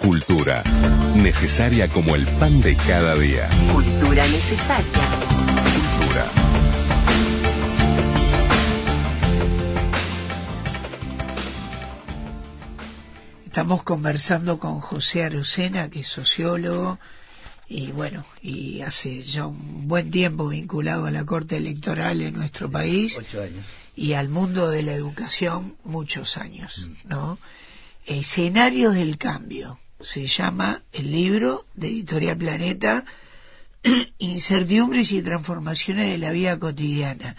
Cultura, necesaria como el pan de cada día. Cultura necesaria. Cultura. Estamos conversando con José Arocena, que es sociólogo, y bueno, y hace ya un buen tiempo vinculado a la Corte Electoral en nuestro país. 8 años. Y al mundo de la educación, muchos años, ¿no? Escenarios del cambio, se llama el libro de Editorial Planeta, Incertidumbres y transformaciones de la vida cotidiana.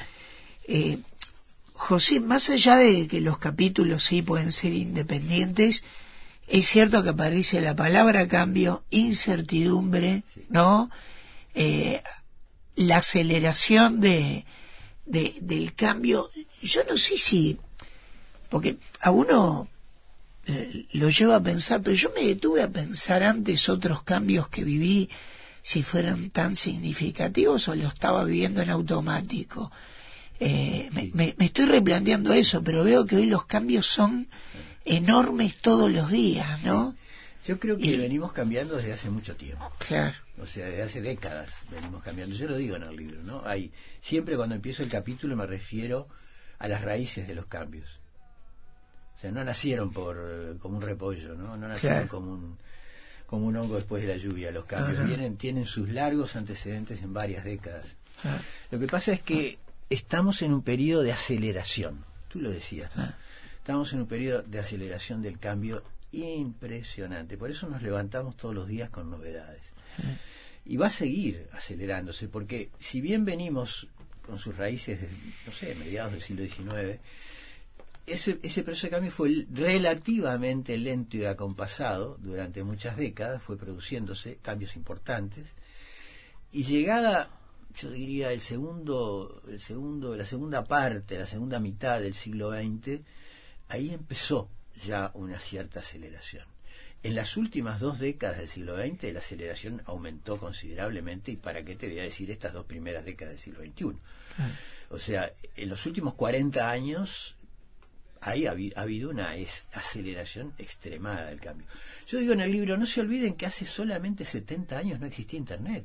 José, más allá de que los capítulos sí pueden ser independientes, es cierto que aparece la palabra cambio, incertidumbre, ¿no? La aceleración del cambio. Yo no sé si, porque a uno lo lleva a pensar, pero yo me detuve a pensar antes otros cambios que viví, si fueran tan significativos o lo estaba viviendo en automático. Me estoy replanteando eso, pero veo que hoy los cambios son enormes todos los días, ¿no? Yo creo que venimos cambiando desde hace mucho tiempo. Claro. O sea, desde hace décadas venimos cambiando. Yo lo digo en el libro, ¿no? Siempre cuando empiezo el capítulo me refiero a las raíces de los cambios. O sea, no nacieron como un repollo, ¿no? No nacieron Claro. como un hongo después de la lluvia. Los cambios tienen sus largos antecedentes en varias décadas. Ajá. Lo que pasa es que estamos en un periodo de aceleración. Tú lo decías, ¿no? Estamos en un periodo de aceleración del cambio impresionante. Por eso nos levantamos todos los días con novedades. Y va a seguir acelerándose, porque si bien venimos con sus raíces de, no sé, mediados del siglo XIX, ese proceso de cambio fue relativamente lento y acompasado durante muchas décadas, fue produciéndose cambios importantes, y llegada, yo diría, la segunda parte, la segunda mitad del siglo XX, ahí empezó ya una cierta aceleración. En las últimas 2 décadas del siglo XX la aceleración aumentó considerablemente, y para qué te voy a decir estas 2 primeras décadas del siglo XXI. O sea, en los últimos 40 años ahí ha habido una aceleración extremada del cambio. Yo digo en el libro, no se olviden que hace solamente 70 años no existía Internet.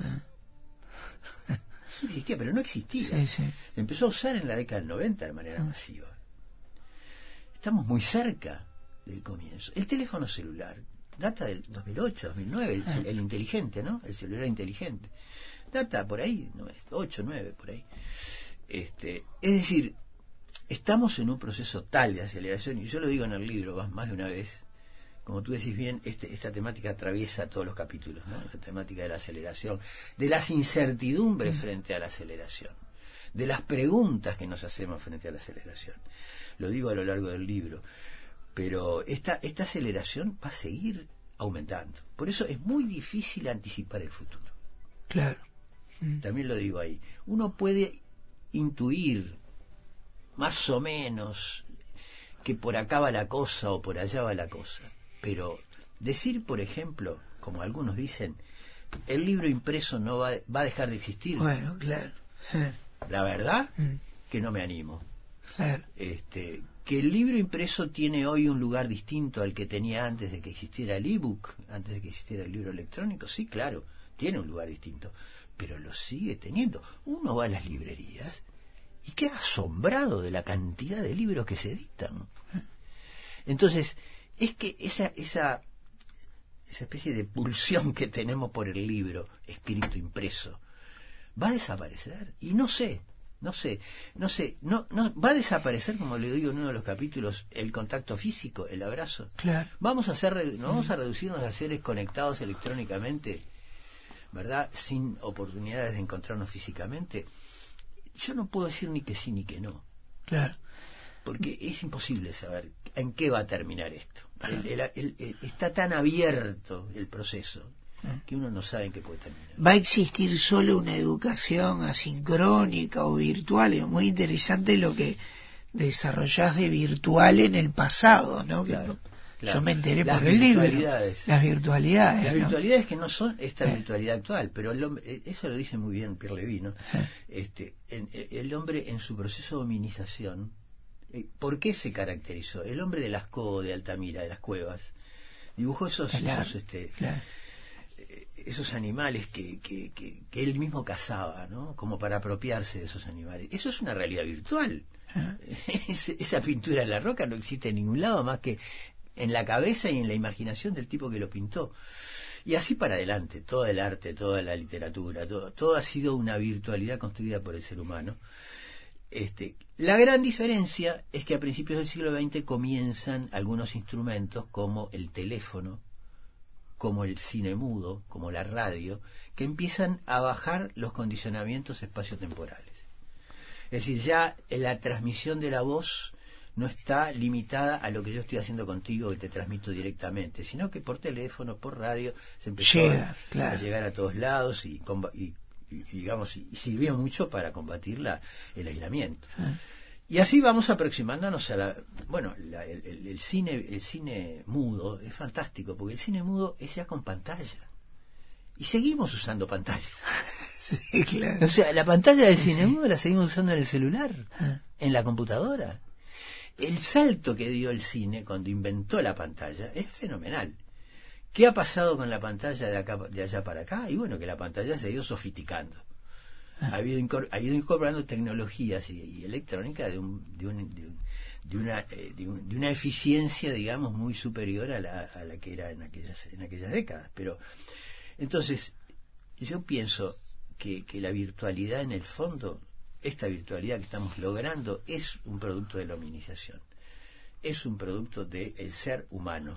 No existía, pero no existía. Sí, sí. Se empezó a usar en la década del 90 de manera masiva. Estamos muy cerca del comienzo. El teléfono celular data del 2008, 2009, el inteligente, ¿no? El celular inteligente. Data por ahí, 8, 9, por ahí. Es decir, estamos en un proceso tal de aceleración, y yo lo digo en el libro más de una vez, como tú decís bien, esta temática atraviesa todos los capítulos, ¿no? La temática de la aceleración, de las incertidumbres frente a la aceleración, de las preguntas que nos hacemos frente a la aceleración. Lo digo a lo largo del libro, pero esta aceleración va a seguir aumentando. Por eso es muy difícil anticipar el futuro. Claro. También lo digo ahí. Uno puede intuir más o menos que por acá va la cosa o por allá va la cosa, pero decir, por ejemplo, como algunos dicen, el libro impreso no va a dejar de existir. Bueno, claro. La verdad que no me animo. Claro. Que el libro impreso tiene hoy un lugar distinto al que tenía antes de que existiera el ebook, antes de que existiera el libro electrónico. Sí, claro, tiene un lugar distinto, pero lo sigue teniendo. Uno va a las librerías y queda asombrado de la cantidad de libros que se editan. Entonces, es que esa especie de pulsión que tenemos por el libro escrito, impreso, va a desaparecer. Y no va a desaparecer, como le digo en uno de los capítulos, el contacto físico, el abrazo. Claro. Vamos a reducirnos a seres conectados electrónicamente, ¿verdad? Sin oportunidades de encontrarnos físicamente. Yo no puedo decir ni que sí ni que no. Claro. Porque es imposible saber en qué va a terminar esto. Está tan abierto el proceso que uno no sabe en qué puede terminar. ¿Va a existir solo una educación asincrónica o virtual? Es muy interesante lo que desarrollás de virtual en el pasado, ¿no? Claro. Yo me enteré Las por el libro. virtualidades. Las virtualidades. Las ¿no? virtualidades que no son esta virtualidad actual, pero el hombre, eso lo dice muy bien Pierre Levy, ¿no? El hombre en su proceso de hominización, ¿por qué se caracterizó? El hombre de Lascaux, de Altamira, de las cuevas, Dibujó esos Claro. esos animales que él mismo cazaba, ¿no? Como para apropiarse de esos animales. Eso es una realidad virtual. Esa pintura en la roca no existe en ningún lado más que en la cabeza y en la imaginación del tipo que lo pintó. Y así para adelante, todo el arte, toda la literatura, todo ha sido una virtualidad construida por el ser humano. La gran diferencia es que a principios del siglo XX comienzan algunos instrumentos como el teléfono, como el cine mudo, como la radio, que empiezan a bajar los condicionamientos espaciotemporales. Es decir, ya la transmisión de la voz no está limitada a lo que yo estoy haciendo contigo, que te transmito directamente, sino que por teléfono, por radio, se empezó a llegar a todos lados y digamos, y sirvió mucho para combatir el aislamiento. Y así vamos aproximándonos a el cine mudo es fantástico, porque el cine mudo es ya con pantalla. Y seguimos usando pantalla. Sí, claro. O sea, la pantalla del cine mudo la seguimos usando en el celular, en la computadora. El salto que dio el cine cuando inventó la pantalla es fenomenal. ¿Qué ha pasado con la pantalla de allá para acá? Y bueno, que la pantalla se ha ido sofisticando. Ha ido incorporando tecnologías y electrónica de una eficiencia, digamos, muy superior a la que era en aquellas décadas. Pero entonces yo pienso que la virtualidad, en el fondo, esta virtualidad que estamos logrando, es un producto de la hominización, es un producto del ser humano.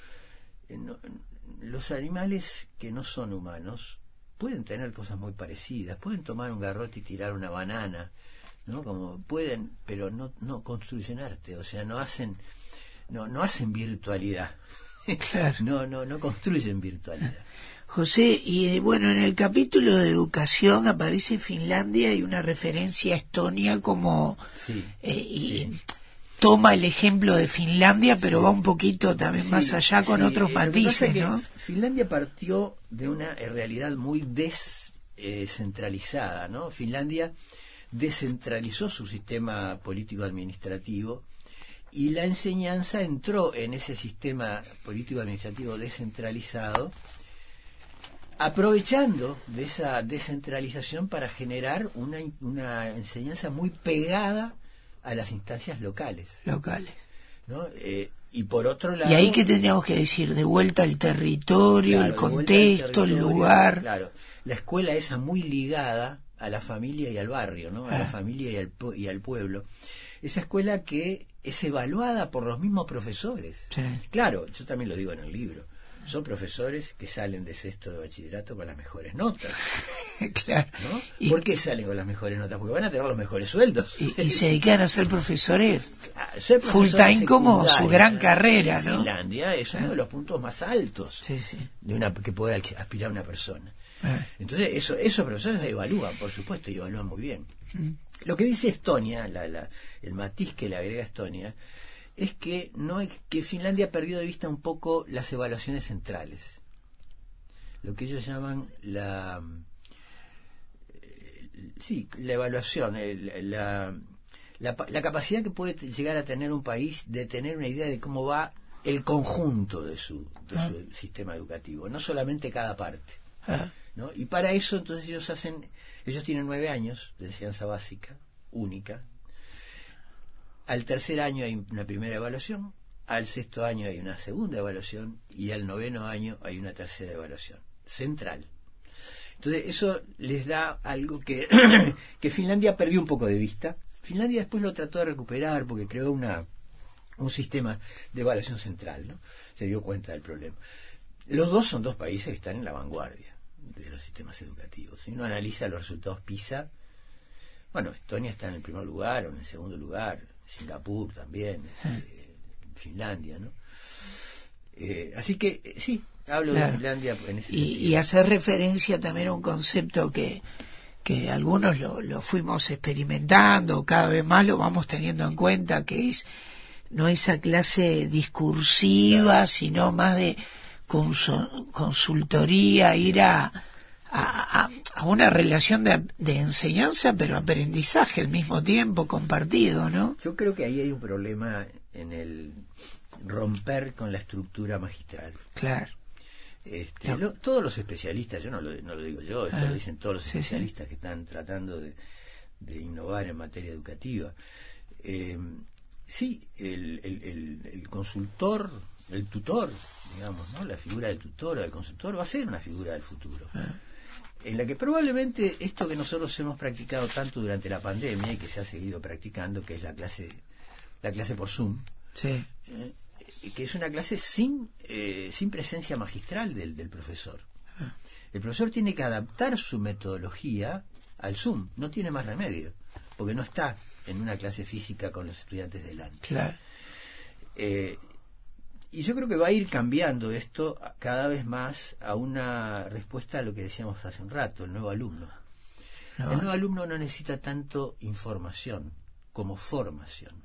Los animales que no son humanos pueden tener cosas muy parecidas, pueden tomar un garrote y tirar una banana, ¿no? Como pueden, pero no construyen arte, o sea, no hacen virtualidad. Claro. No construyen virtualidad. José, y bueno, en el capítulo de educación aparece Finlandia y una referencia a Estonia como toma el ejemplo de Finlandia, pero va un poquito también más allá con otros matices, ¿no? Finlandia partió de una realidad muy descentralizada, ¿no? Finlandia descentralizó su sistema político-administrativo y la enseñanza entró en ese sistema político-administrativo descentralizado, aprovechando de esa descentralización para generar una enseñanza muy pegada a las instancias locales, ¿no? Y por otro lado, y ahí que tendríamos que decir, de vuelta al territorio, el contexto, el lugar. Claro, la escuela esa muy ligada a la familia y al barrio, ¿no? A la familia y al pueblo. Esa escuela que es evaluada por los mismos profesores. Sí. Claro, yo también lo digo en el libro. Son profesores que salen de sexto de bachillerato con las mejores notas. Claro. ¿No? ¿Por qué salen con las mejores notas? Porque van a tener los mejores sueldos. Y se dedican a ser profesores ser full time como su gran carrera, ¿no? Finlandia es uno de los puntos más altos que puede aspirar una persona. Entonces, esos profesores evalúan, por supuesto, y evalúan muy bien. Lo que dice Estonia, el matiz que le agrega Estonia, es que que Finlandia perdió de vista un poco las evaluaciones centrales, lo que ellos llaman la evaluación, la capacidad que puede llegar a tener un país de tener una idea de cómo va el conjunto de su sistema educativo, no solamente cada parte, ¿no? Y para eso entonces ellos tienen 9 años de enseñanza básica única. Al tercer año hay una primera evaluación, al sexto año hay una segunda evaluación y al noveno año hay una tercera evaluación central. Entonces eso les da algo que Finlandia perdió un poco de vista. Finlandia después lo trató de recuperar porque creó un sistema de evaluación central, ¿no? Se dio cuenta del problema. Los dos son dos países que están en la vanguardia de los sistemas educativos. Si uno analiza los resultados PISA, bueno, Estonia está en el primer lugar o en el segundo lugar, Singapur también, Finlandia, ¿no? Así que sí, hablo de Finlandia en ese sentido. Y hacer referencia también a un concepto que algunos lo fuimos experimentando, cada vez más lo vamos teniendo en cuenta, que es no esa clase discursiva, sino más de consultoría, ir a una relación de enseñanza, pero aprendizaje al mismo tiempo, compartido, ¿no? Yo creo que ahí hay un problema en romper con la estructura magistral. Claro. Todos los especialistas, yo no lo digo yo, esto lo dicen todos los especialistas que están tratando de innovar en materia educativa. Sí, el consultor, el tutor, digamos, ¿no? La figura del tutor o del consultor va a ser una figura del futuro. En la que probablemente esto que nosotros hemos practicado tanto durante la pandemia y que se ha seguido practicando, que es la clase por Zoom, sí. Que es una clase sin presencia magistral del profesor. El profesor tiene que adaptar su metodología al Zoom, no tiene más remedio, porque no está en una clase física con los estudiantes delante. Claro. Y yo creo que va a ir cambiando esto cada vez más a una respuesta a lo que decíamos hace un rato, el nuevo alumno. El nuevo alumno no necesita tanto información como formación.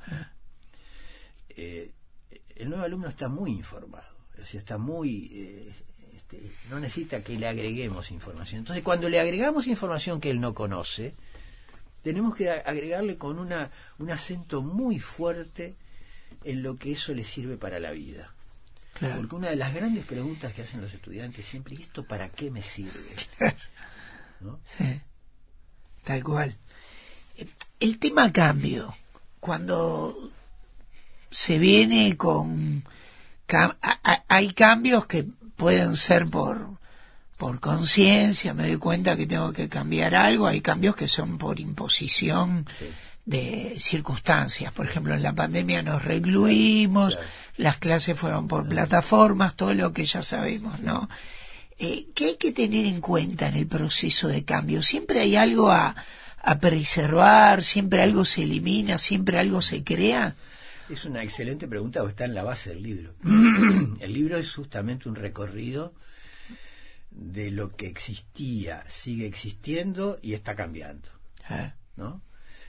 El nuevo alumno está muy informado, o sea, está muy... no necesita que le agreguemos información. Entonces, cuando le agregamos información que él no conoce, tenemos que agregarle con un acento muy fuerte en lo que eso le sirve para la vida. Claro. Porque una de las grandes preguntas que hacen los estudiantes siempre es: ¿esto para qué me sirve? ¿No? Sí, tal cual. El tema cambio, cuando se viene con... hay cambios que pueden ser por conciencia, me doy cuenta que tengo que cambiar algo, hay cambios que son por imposición de circunstancias. Por ejemplo, en la pandemia nos recluimos, las clases fueron por plataformas, todo lo que ya sabemos, ¿no? ¿Qué hay que tener en cuenta en el proceso de cambio? Siempre hay algo a preservar, siempre algo se elimina, siempre algo se crea. Es una excelente pregunta, o está en la base del libro. El libro es justamente un recorrido de lo que existía, sigue existiendo y está cambiando, ¿no?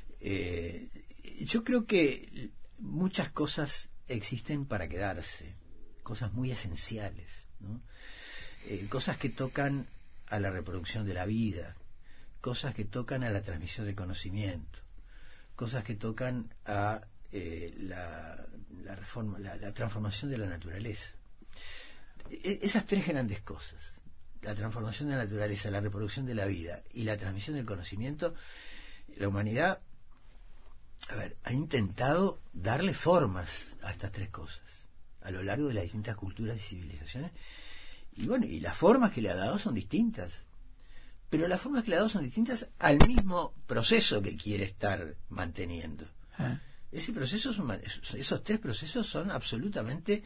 Yo creo que muchas cosas existen para quedarse, cosas muy esenciales, ¿no? Cosas que tocan a la reproducción de la vida, cosas que tocan a la transmisión de conocimiento, cosas que tocan a la transformación de la naturaleza. Esas tres grandes cosas, la transformación de la naturaleza, la reproducción de la vida y la transmisión del conocimiento, la humanidad ha intentado darle formas a estas tres cosas a lo largo de las distintas culturas y civilizaciones, y bueno, y las formas que le ha dado son distintas, pero las formas que le ha dado son distintas al mismo proceso que quiere estar manteniendo. Ese proceso, esos tres procesos son absolutamente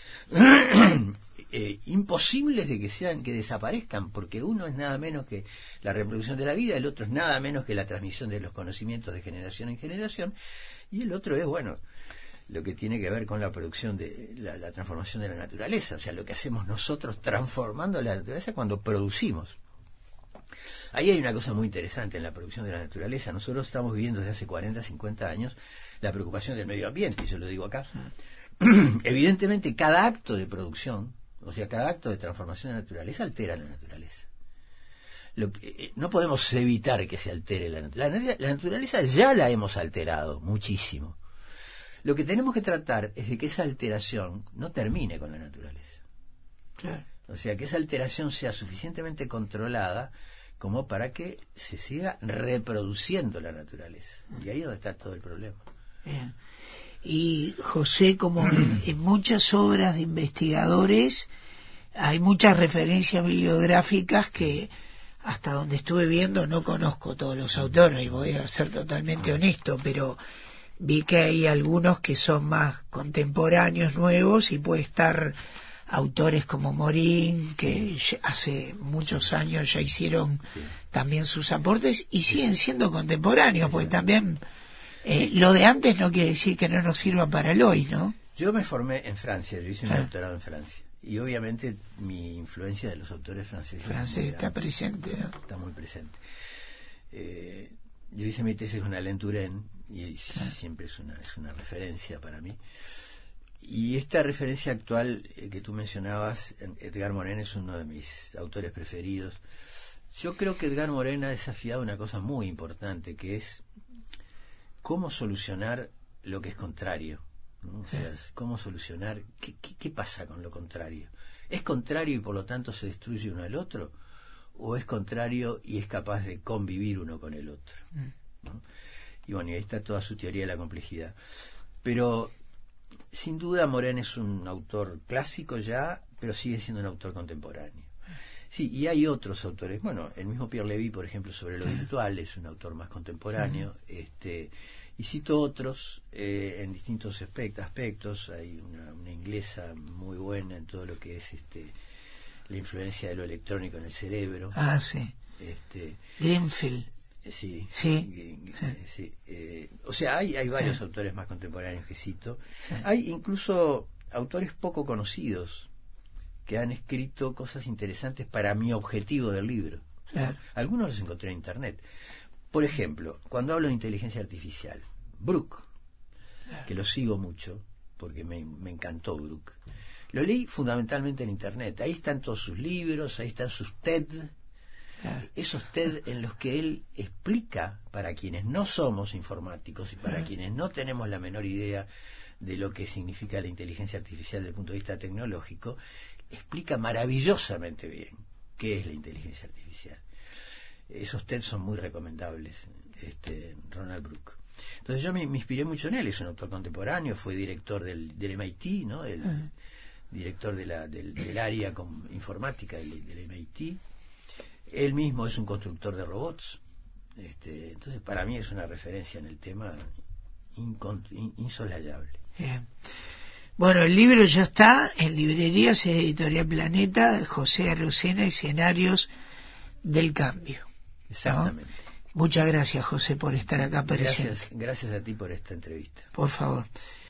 imposibles de que desaparezcan, porque uno es nada menos que la reproducción de la vida, el otro es nada menos que la transmisión de los conocimientos de generación en generación, y el otro es, bueno, lo que tiene que ver con la producción de la transformación de la naturaleza, o sea, lo que hacemos nosotros transformando la naturaleza cuando producimos. Ahí hay una cosa muy interesante en la producción de la naturaleza. Nosotros estamos viviendo desde hace 40, 50 años la preocupación del medio ambiente, y yo lo digo acá. Evidentemente, cada acto de producción, o sea, cada acto de transformación de la naturaleza altera la naturaleza. No podemos evitar que se altere la naturaleza. La naturaleza ya la hemos alterado muchísimo. Lo que tenemos que tratar es de que esa alteración no termine con la naturaleza. Claro. O sea, que esa alteración sea suficientemente controlada como para que se siga reproduciendo la naturaleza. Y ahí es donde está todo el problema. Bien. Y José, como en muchas obras de investigadores, hay muchas referencias bibliográficas que, hasta donde estuve viendo, no conozco todos los autores, y voy a ser totalmente honesto, pero vi que hay algunos que son más contemporáneos, nuevos, y puede estar autores como Morín, que hace muchos años ya hicieron también sus aportes y siguen siendo contemporáneos, porque también lo de antes no quiere decir que no nos sirva para el hoy, ¿no? Yo me formé en Francia, yo hice mi doctorado en Francia, y obviamente mi influencia de los autores franceses está presente, ¿no? Está muy presente. Yo hice mi tesis con Alain Touraine, y siempre es una referencia para mí. Y esta referencia actual que tú mencionabas, Edgar Morin, es uno de mis autores preferidos. Yo creo que Edgar Morin ha desafiado una cosa muy importante, que es cómo solucionar lo que es contrario ¿no? O sea, cómo solucionar, qué pasa con lo contrario. ¿Es contrario y por lo tanto se destruye uno al otro? ¿O es contrario y es capaz de convivir uno con el otro? ¿No? Y bueno, y ahí está toda su teoría de la complejidad. Pero sin duda Morén es un autor clásico ya, pero sigue siendo un autor contemporáneo. Sí, y hay otros autores. Bueno, el mismo Pierre Levy, por ejemplo, sobre lo virtual, es un autor más contemporáneo. Y cito otros en distintos aspectos. Hay una inglesa muy buena en todo lo que es la influencia de lo electrónico en el cerebro. Ah, sí. Greenfield. Sí. Sí. O sea, hay varios autores más contemporáneos que cito. Sí. Hay incluso autores poco conocidos que han escrito cosas interesantes para mi objetivo del libro. Claro. Algunos los encontré en internet. Por ejemplo, cuando hablo de inteligencia artificial, Brook, que lo sigo mucho, porque me encantó Brook. Lo leí fundamentalmente en internet. Ahí están todos sus libros, ahí están sus TED. Claro. Esos TED en los que él explica, para quienes no somos informáticos y para quienes no tenemos la menor idea de lo que significa la inteligencia artificial desde el punto de vista tecnológico, explica maravillosamente bien qué es la inteligencia artificial. Esos TED son muy recomendables, Ronald Brook. Entonces yo me inspiré mucho en él. Es un autor contemporáneo, fue director del MIT, ¿no? Director del área informática del MIT. Él mismo es un constructor de robots. Entonces para mí es una referencia en el tema insolayable. Bien. Bueno, el libro ya está en librerías, Editorial Planeta, de José Arocena, Escenarios del Cambio. Exactamente. ¿No? Muchas gracias, José, por estar acá presente. Gracias a ti por esta entrevista. Por favor.